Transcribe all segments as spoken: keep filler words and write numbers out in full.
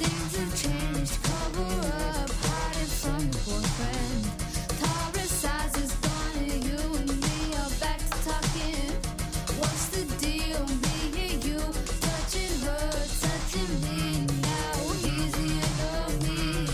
Things have changed, cover up, hiding from your boyfriend. Taurus eyes is gone and you and me are back to talking. What's the deal, me and you, touching her, touching me. Now he's the end of me.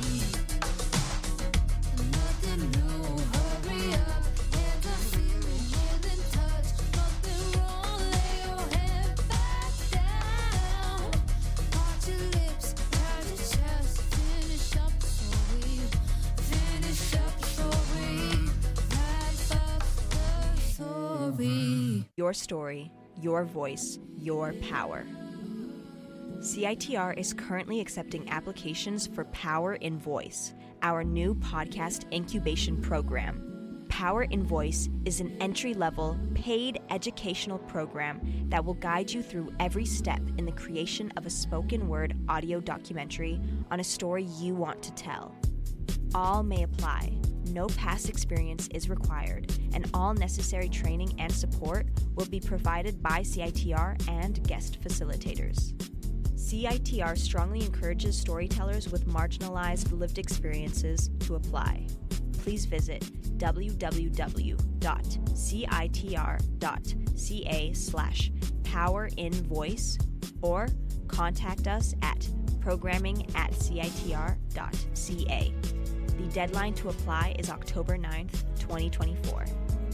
Nothing new, hurry up, hands are feeling, hands in touch. Nothing wrong, lay your head back down. Part your lips, round your chest, finish up the story. Finish up the story, wrap up the story. Your story, your voice, your power. C I T R is currently accepting applications for Power in Voice, our new podcast incubation program. Power in Voice is an entry-level, paid educational program that will guide you through every step in the creation of a spoken word audio documentary on a story you want to tell. All may apply. No past experience is required, and all necessary training and support will be provided by C I T R and guest facilitators. C I T R strongly encourages storytellers with marginalized lived experiences to apply. Please visit w w w dot c i t r dot c a slash power in voice or contact us at programming at c i t r dot c a. The deadline to apply is October ninth, twenty twenty-four.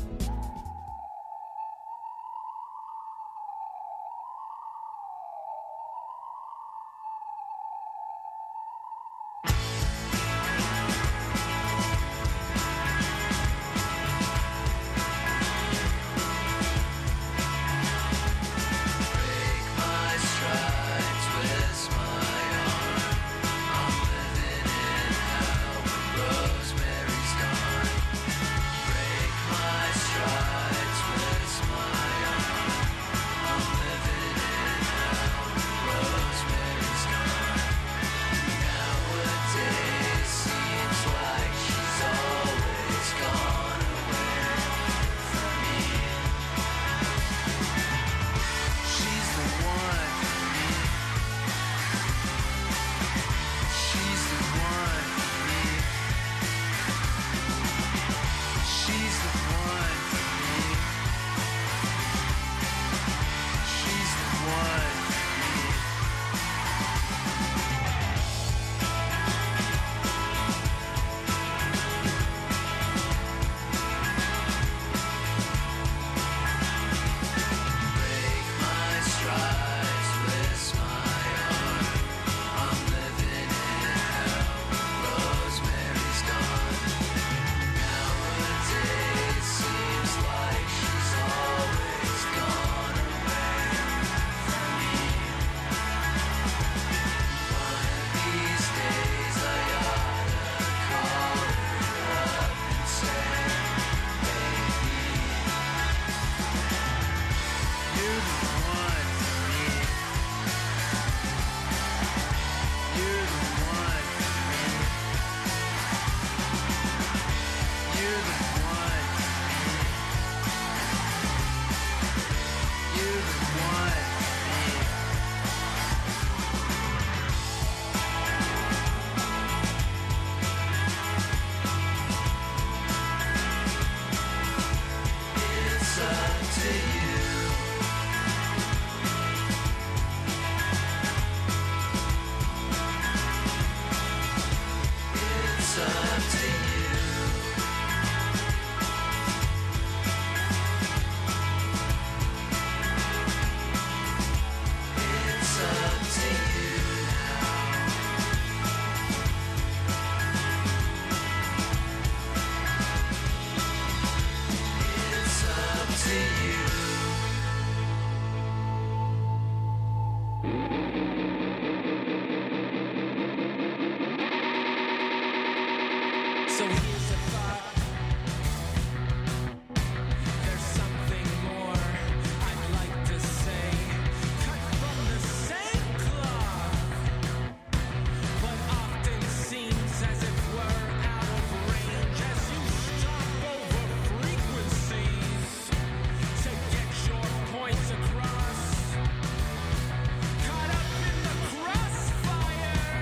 Rosemary's gone. Break my Caught up in the crossfire.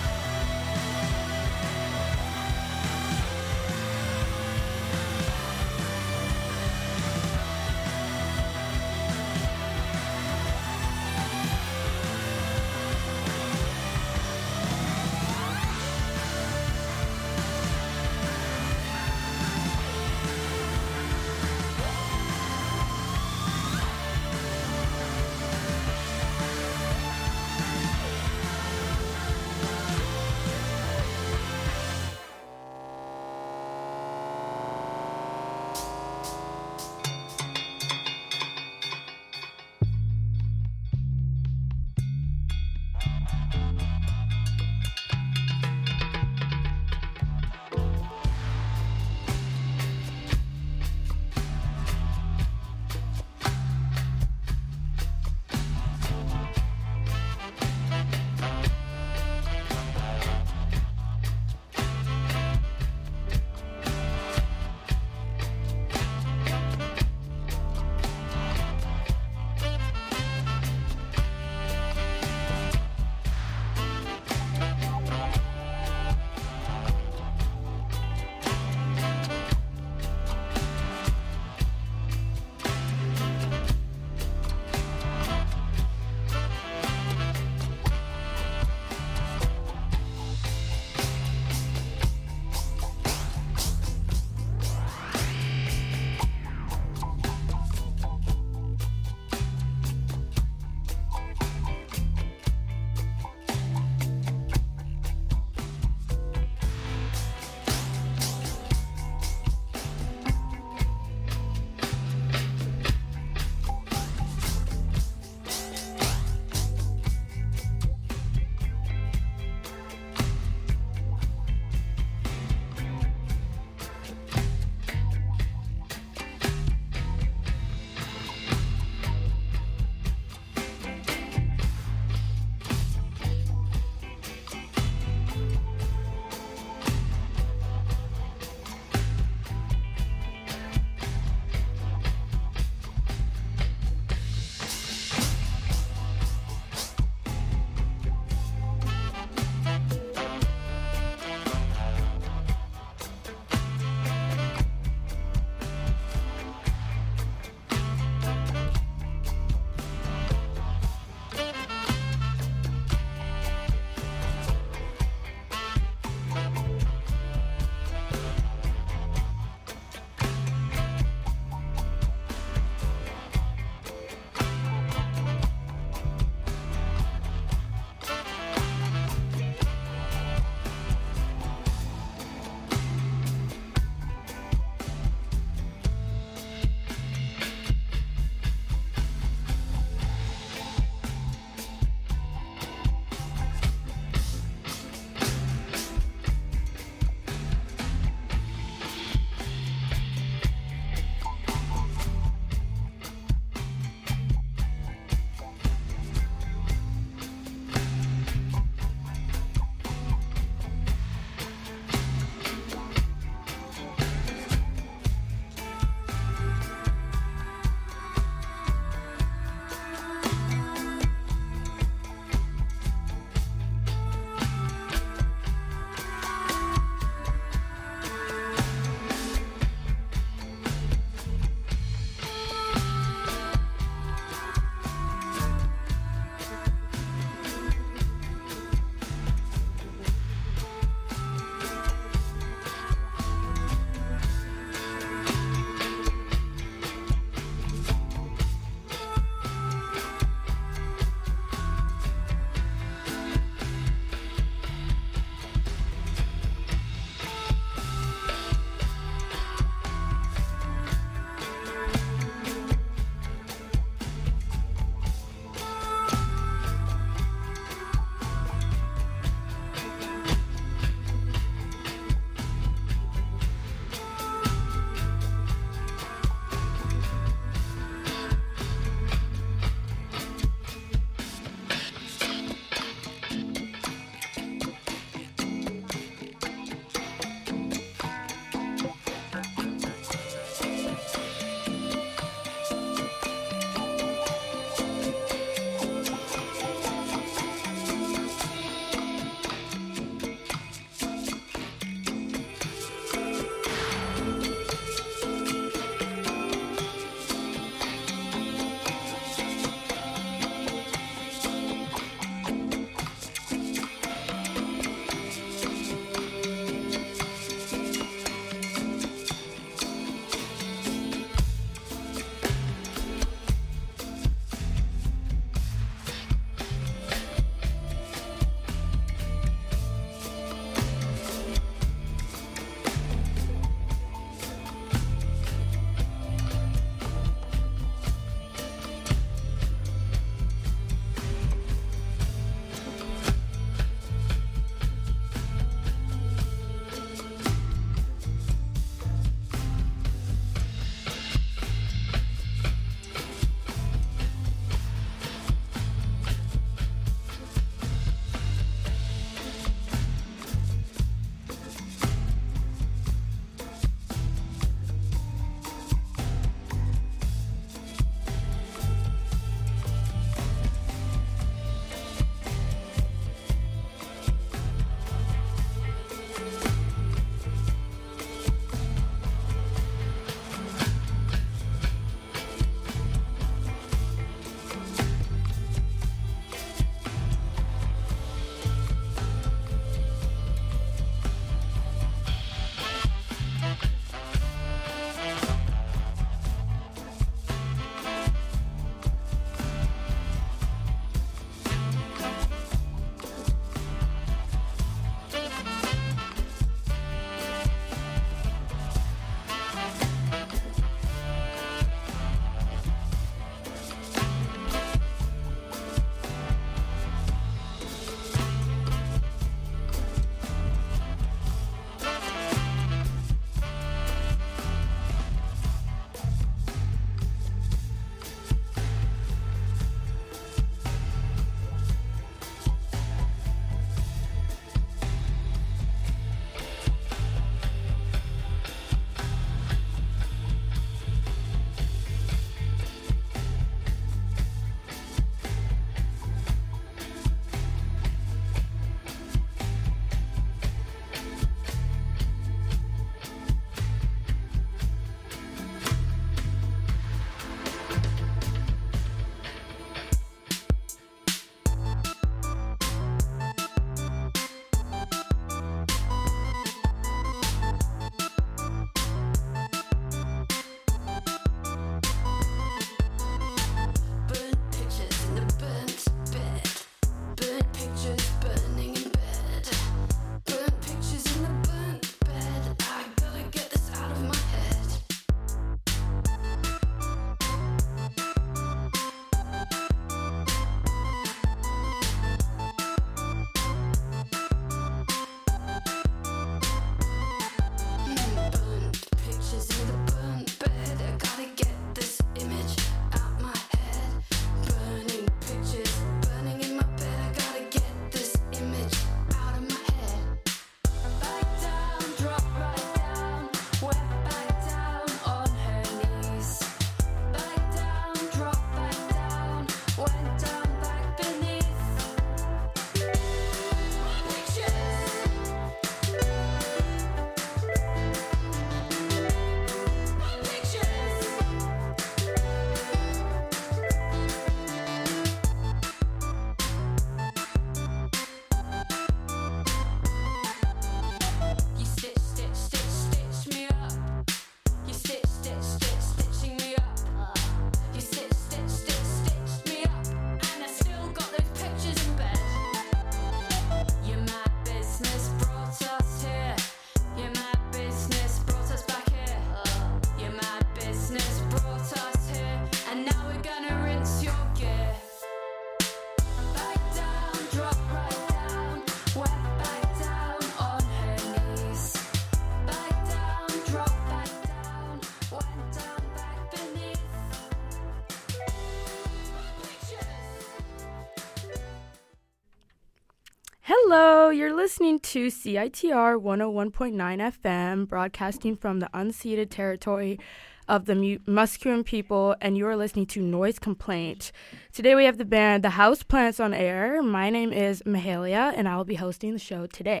Hello, you're listening to C I T R one oh one point nine F M, broadcasting from the unceded territory of the Mu- Musqueam people, and you are listening to Noise Complaint. Today we have the band The Houseplants on air. My name is Mahalia, and I will be hosting the show today.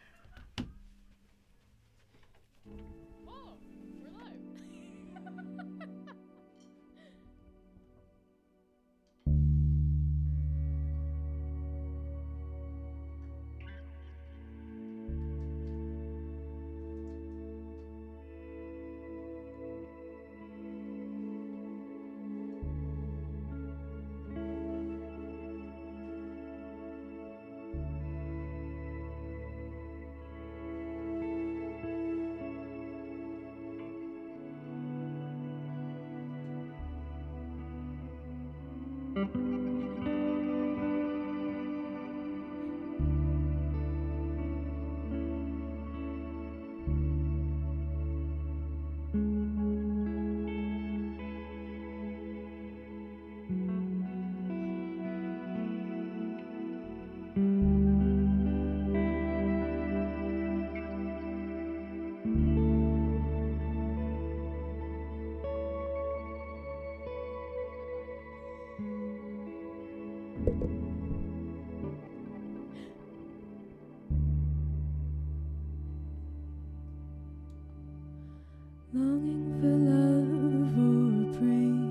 Longing for love or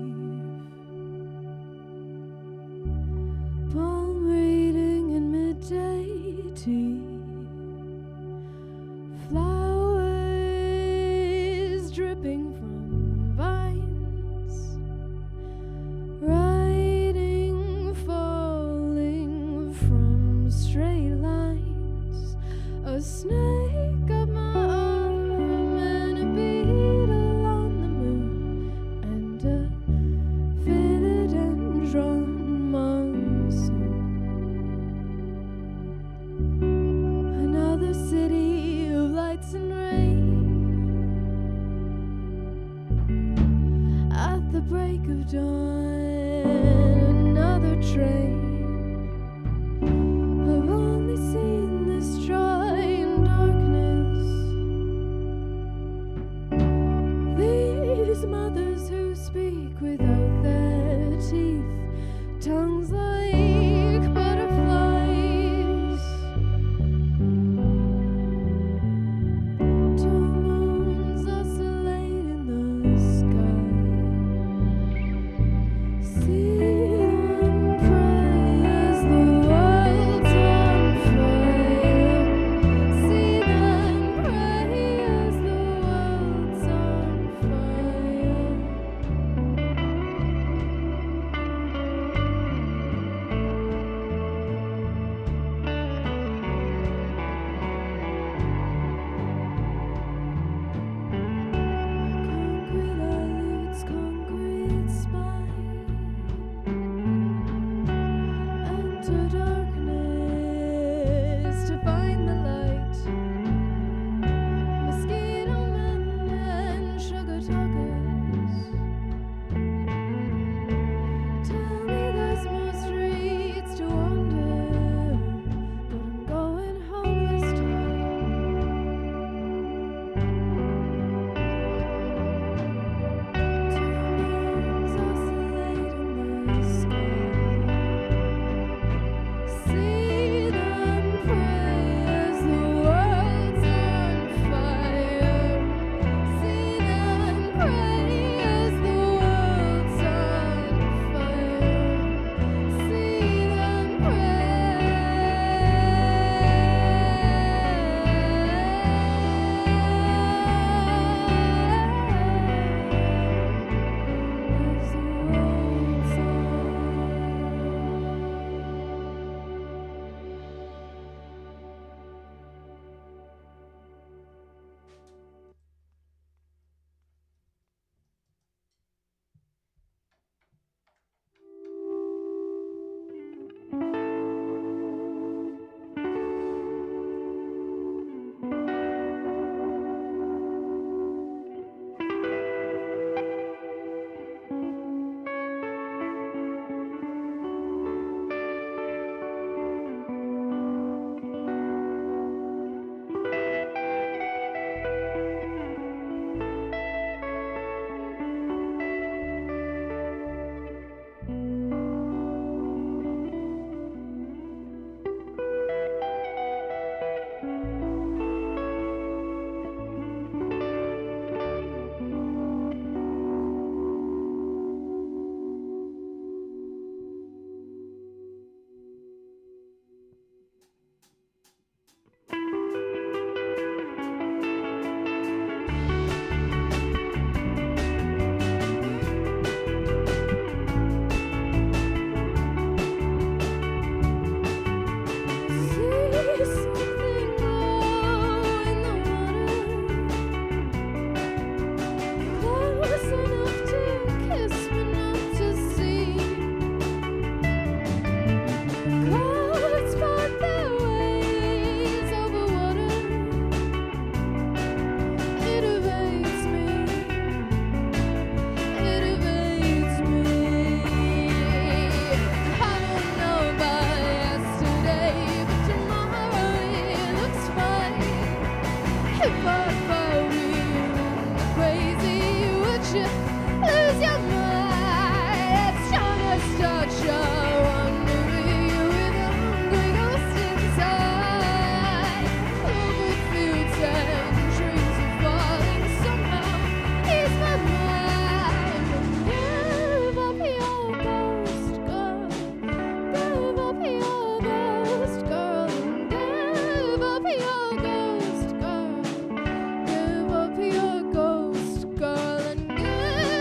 reprieve, palm reading in midday tea, flowers dripping from vines, riding, falling from straight lines, a snake up my arm and a beetle But for real, crazy, would you lose your mind? It's trying to start your wandering with a hungry ghost inside. Over fields and trees are falling somehow. Ease my mind. Give up your ghost, girl. Give up your ghost, girl. Give up your ghost, girl. Give up your ghost, girl, and give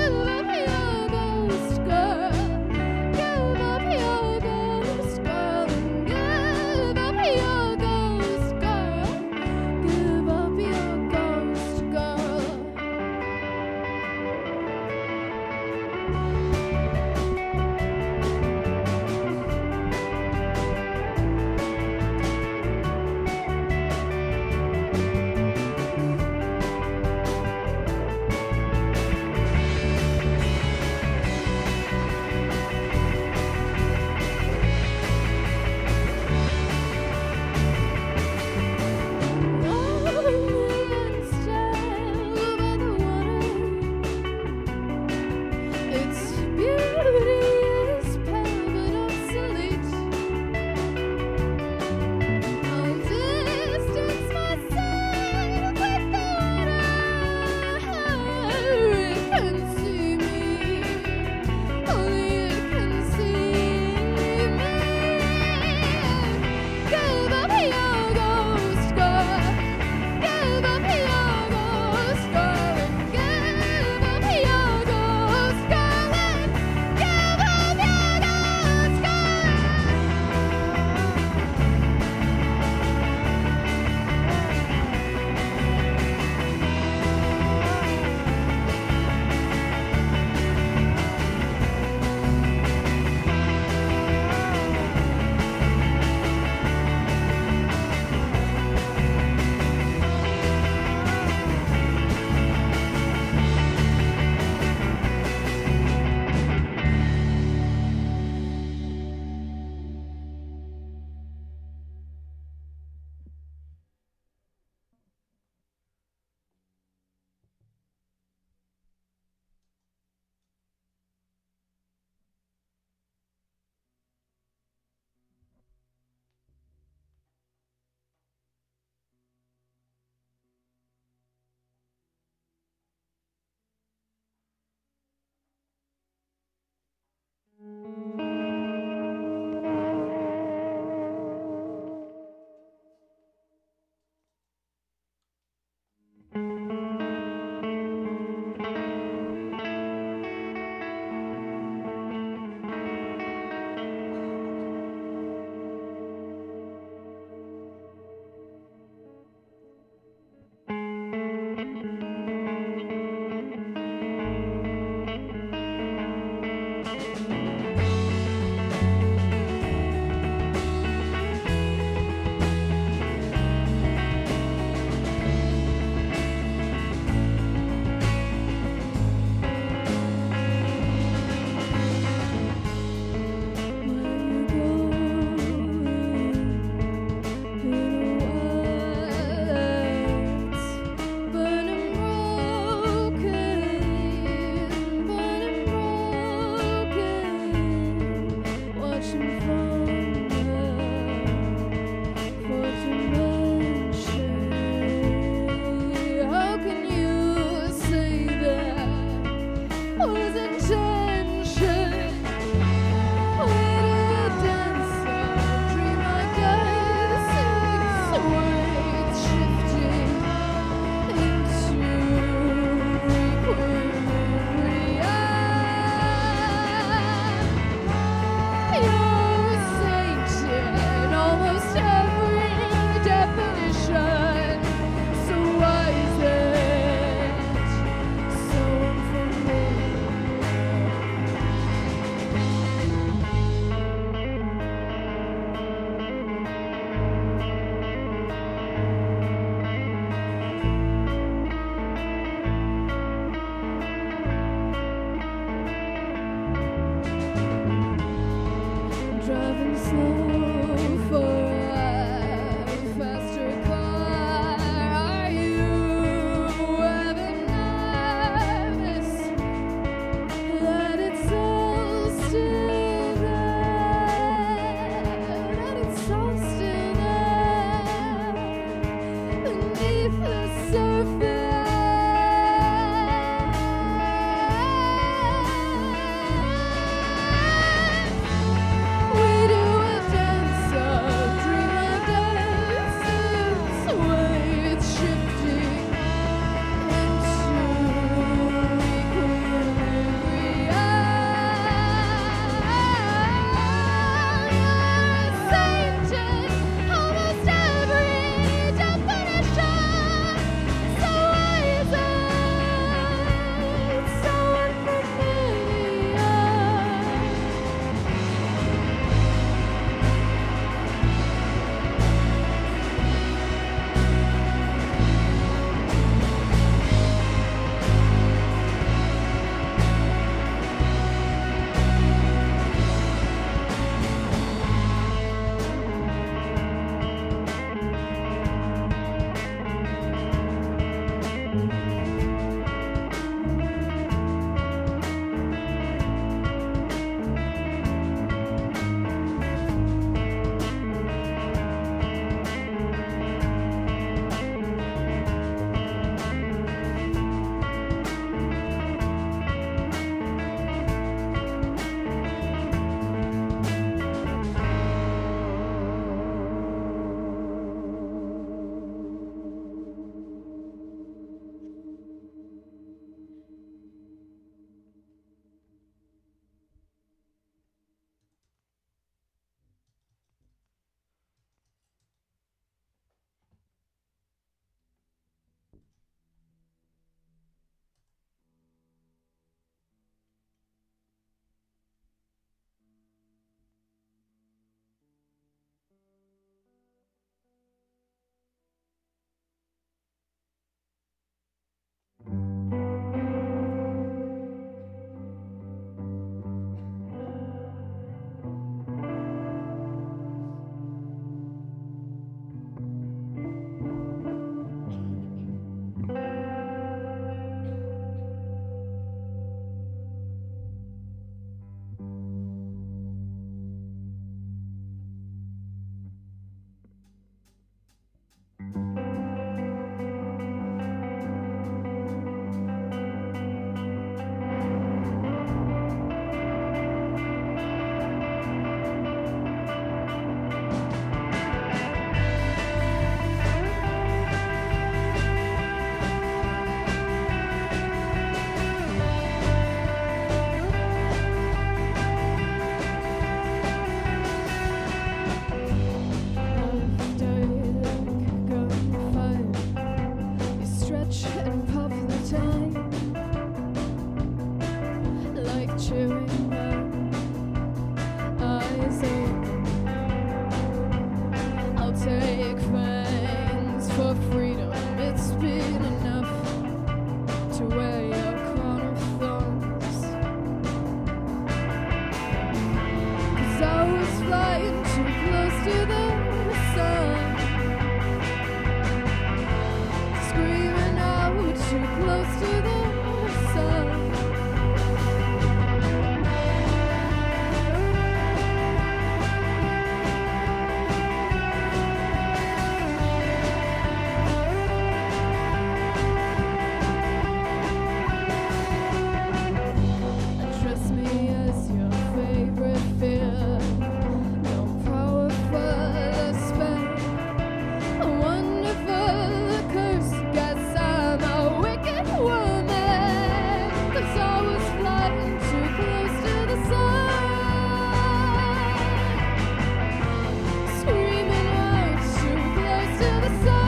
stretch and puff the time like chewing gum. Eyes open, I'll take fangs for freedom. It's been enough to wear your crown of thorns. 'Cause I was flying too close to the sun, screaming out too close to the sun. Trust me as your favorite fear. No power for the spell. A wonderful curse. Guess I'm a wicked woman. 'Cause I was flying too close to the sun, screaming out too close to the sun.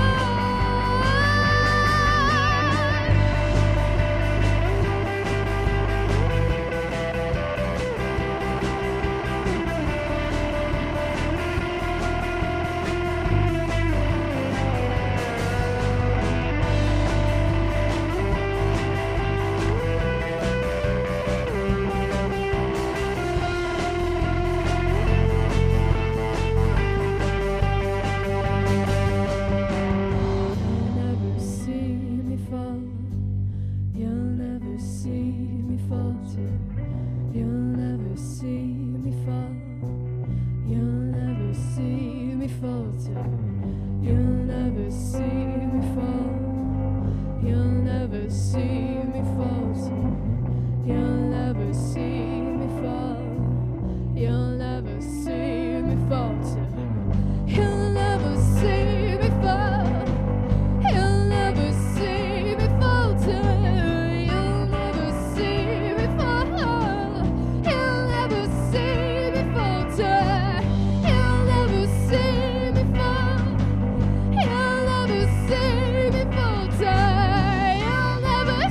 You'll never see me fall. You'll never see me fall. You'll never see me falter. You'll never see me fall. You'll never see me falter. You'll never see me fall. You'll never see me falter. You'll never see me fall. You'll never see me falter. You'll never see me fall. You'll never see me falter. You'll never see me fall. You'll never see me falter. You'll never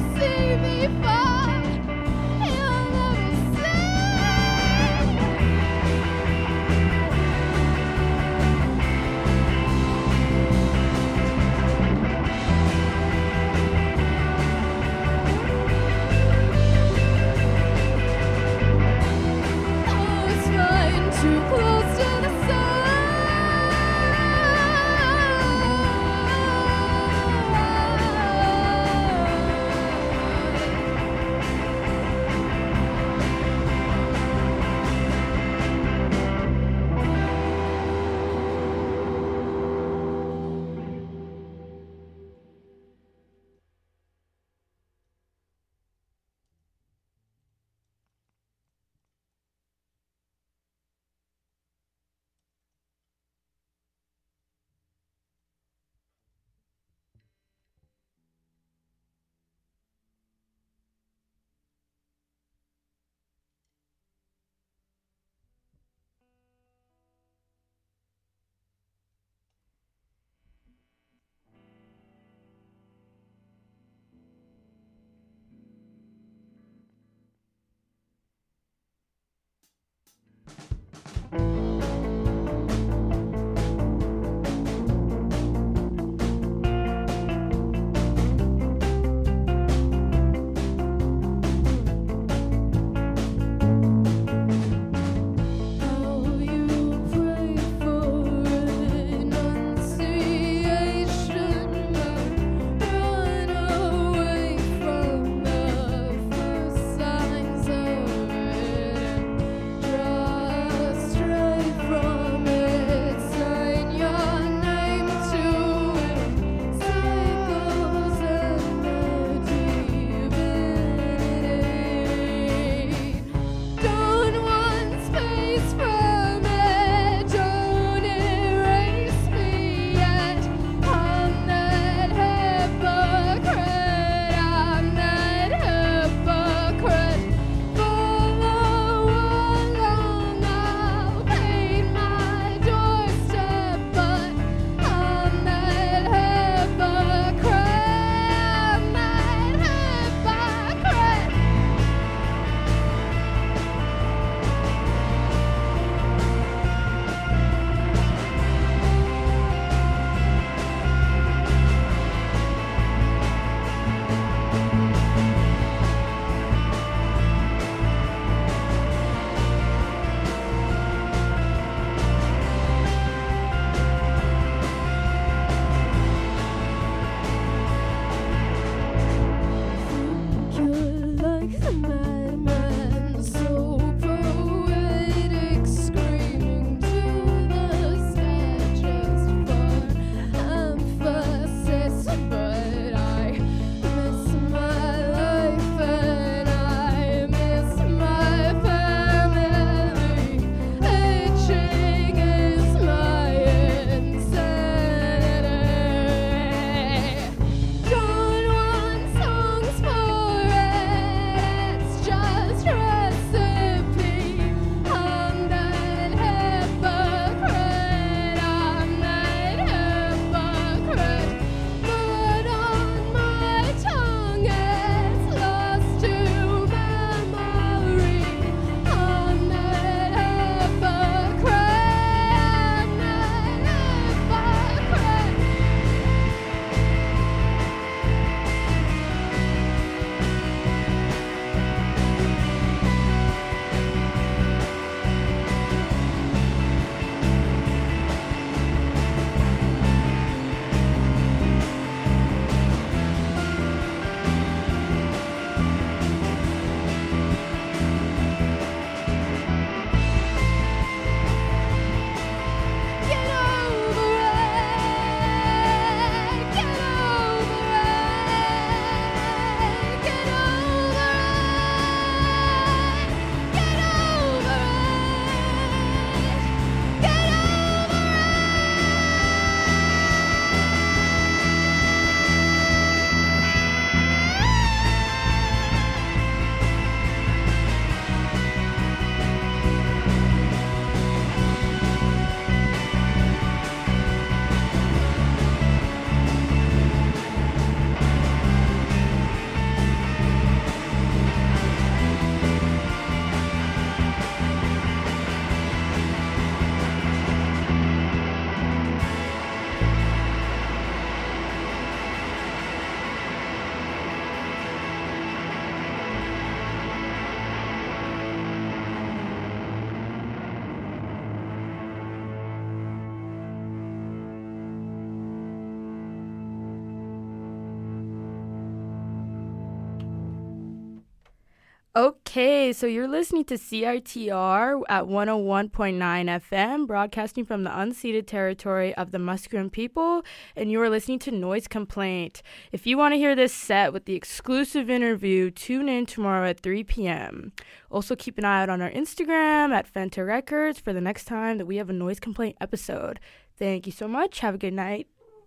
Okay, so you're listening to C I T R at one oh one point nine F M, broadcasting from the unceded territory of the Musqueam people, and you are listening to Noise Complaint. If you want to hear this set with the exclusive interview, tune in tomorrow at three p.m. Also, keep an eye out on our Instagram at Fenta Records for the next time that we have a Noise Complaint episode. Thank you so much. Have a good night.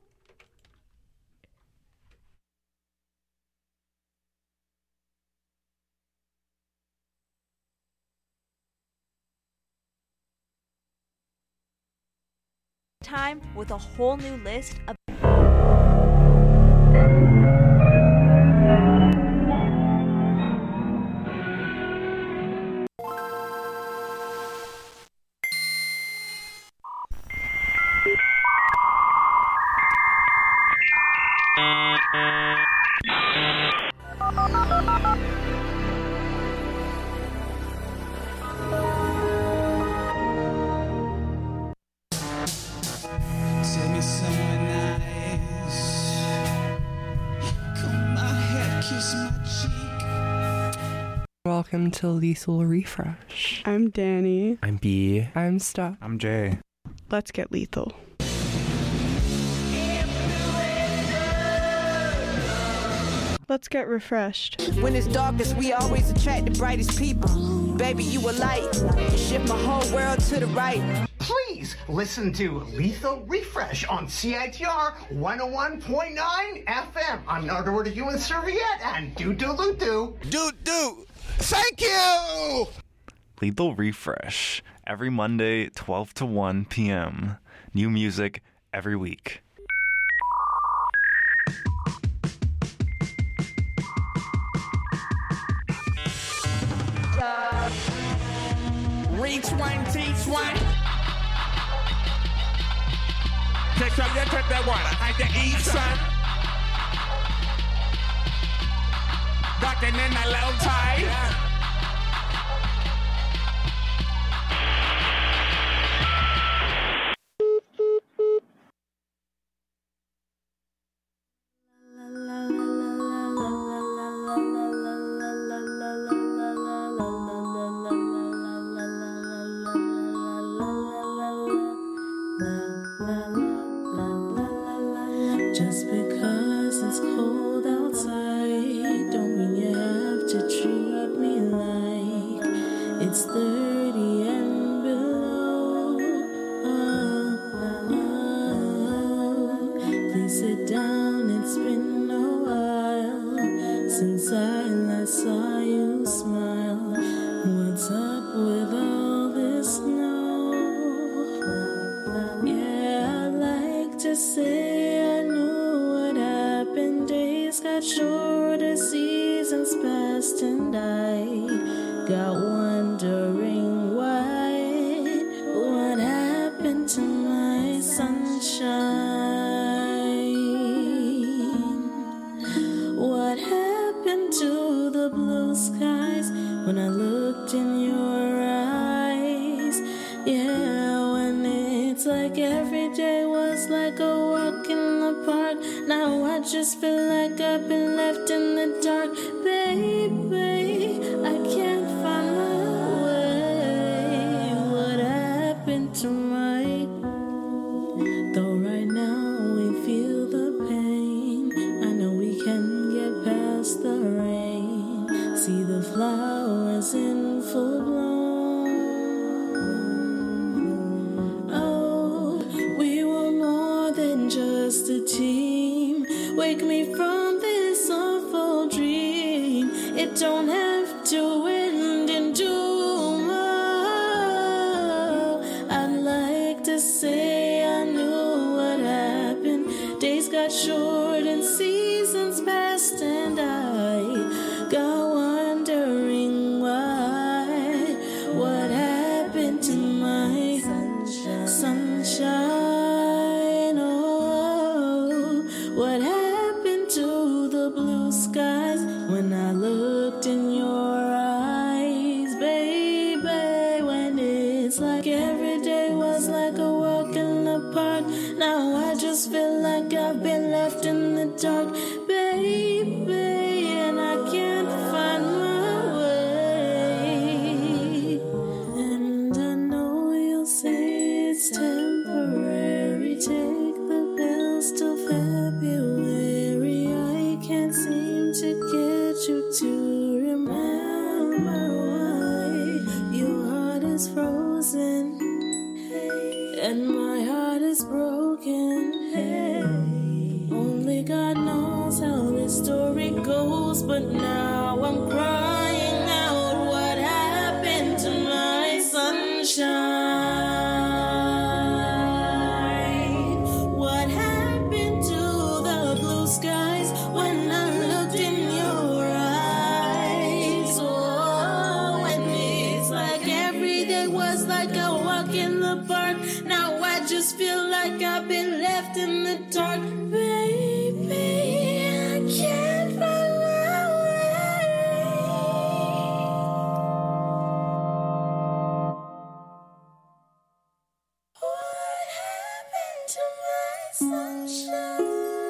Time with a whole new list of Tell me someone nice. Comb my hair, kiss my cheek. Welcome to Lethal Refresh. I'm Danny. I'm B. I'm Steph. I'm Jay. Let's get lethal. Let's get refreshed. When it's darkest, we always attract the brightest people. Baby, you a light. You shift my whole world to the right. Please listen to Lethal Refresh on C I T R one oh one point nine F M. I'm Nardo you and Serviette and doo doo doo doo. Doo doo. Thank you. Lethal Refresh every Monday, twelve to one p.m. New music every week. Reach one, teach one. Take some, you take that water, hide the eat, son. Ducking in the low tide. Just because it's cold outside don't mean you have to treat me like it's thirty and below. Oh, oh, please sit down, it's been a while since I last saw you smile. What's up with all this snow? Yeah, I'd like to say got shorter, seasons passed, and I got wondering why. What happened to my sunshine? What happened to the blue skies when I looked in your eyes? Yeah, when it's like every day was like a walk in the park. Now I just feel like I've been left in the dark. Baby, I can't find my way. What happened to my... Though right now we feel the pain, I know we can get past the rain. See the flowers in full bloom. Oh, we were more than just a team. Wake me from this awful dream. It don't have to end in doom. Oh, I'd like to say I knew what happened. Days got short and seasons passed, and I got wondering why. What happened to my sunshine? sunshine? Oh, what happened to the blue skies when I looked in your to remember why your heart is frozen and my heart is broken. Hey, only God knows how this story goes, but now I'm crying out. What happened to my sunshine? What happened to the blue skies when I looked in your eyes? Oh, and it's like every day was like a walk in the park. Now I just feel like I've been left in the dark. Baby, I can't run away. What happened to my sunshine?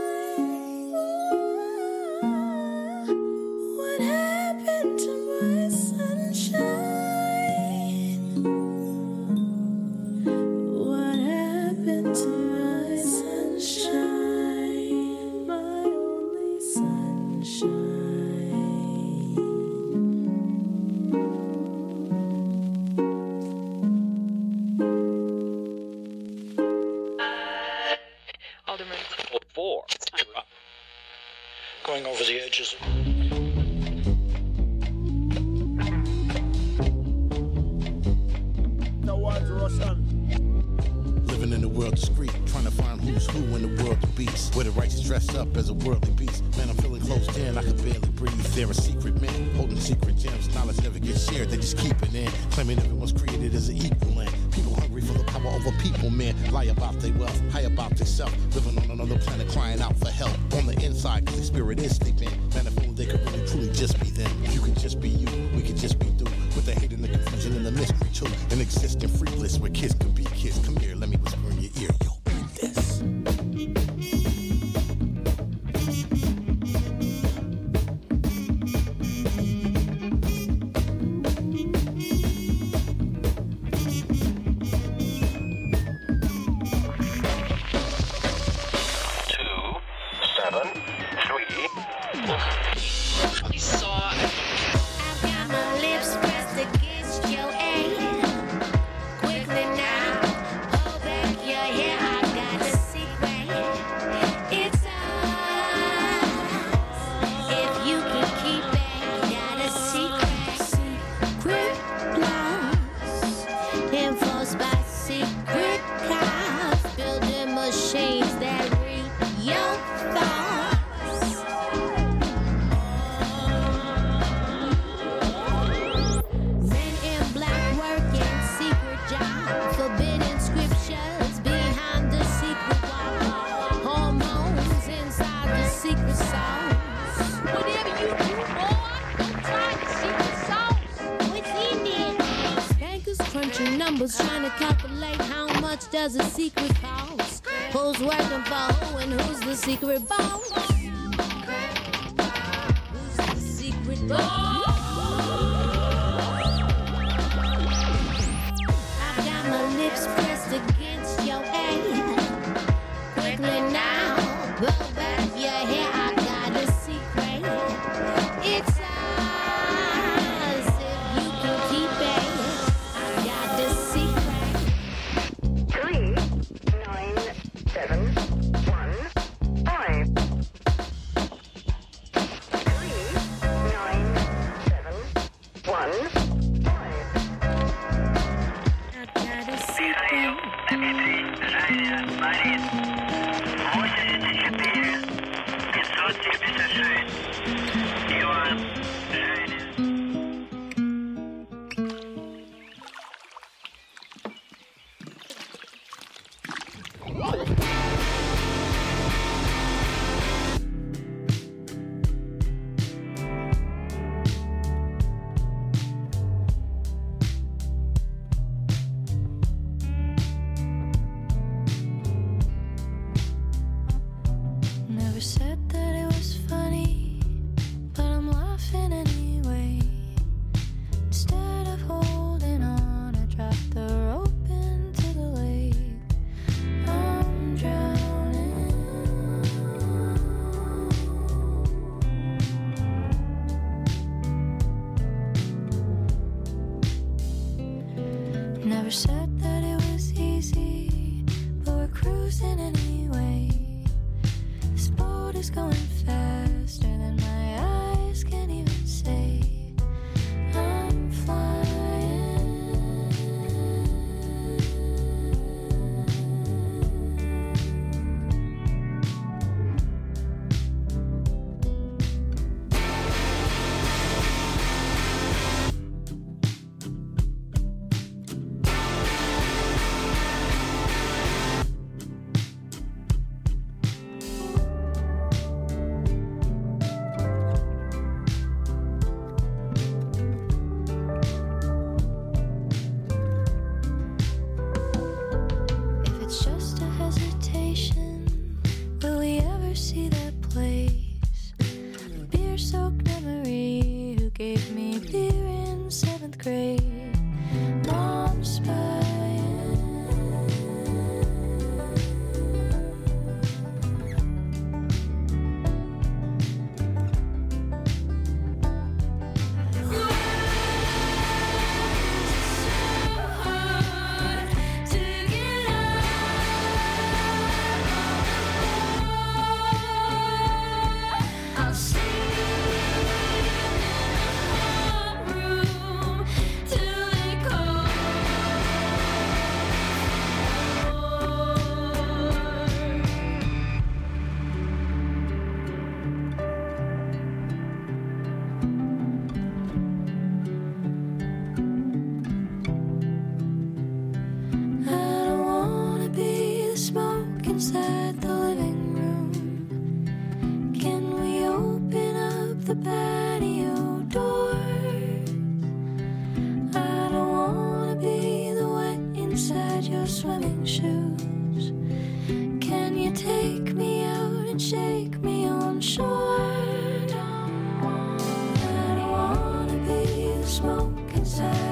What happened to my sunshine? What happened to my sunshine? My only sunshine. Alderman. Four. Going over the edges. The world's Russian. Living in the world discreet, trying to find who's who in the world of beasts. Where the righteous dress up as a worldly beast. Man, I'm feeling closed in, I can barely breathe. There are secret men holding secret gems. Knowledge never gets shared, they just keep it in. Claiming everyone's created as an equal land. People hungry for the power over people, man. Lie about their wealth, high about their self. Living on another planet, crying out for help. On the inside, cause their spirit is sleeping. Man, if only they could really truly just be them. You could just be you, we could just be through. With the hate and the confusion and the mystery too. An existing free bliss where kids could be kids. Come here, let me whisper in your ear, yo, read this. Trying to calculate how much does a secret cost. Who's working for who and who's the secret boss? Who's the secret boss? I've got my lips pressed against your head. Quickly now, blow back your hair. I got a secret. It's ours if you can keep it. Never said that it was funny. Never said that it was easy, but we're cruising anyway. This boat is going faster than my eyes can even say. I'm flying. If it's just a hesitation, will we ever see that place? A beer-soaked memory who gave me beer in seventh grade. I'm spying. I'll see you in a room till they call. I don't wanna be the smoke inside the living room. Can we open up the patio doors? I don't wanna be the wet inside your swimming shoes. Can you take me out and shake me on shore? I don't wanna be the smoke inside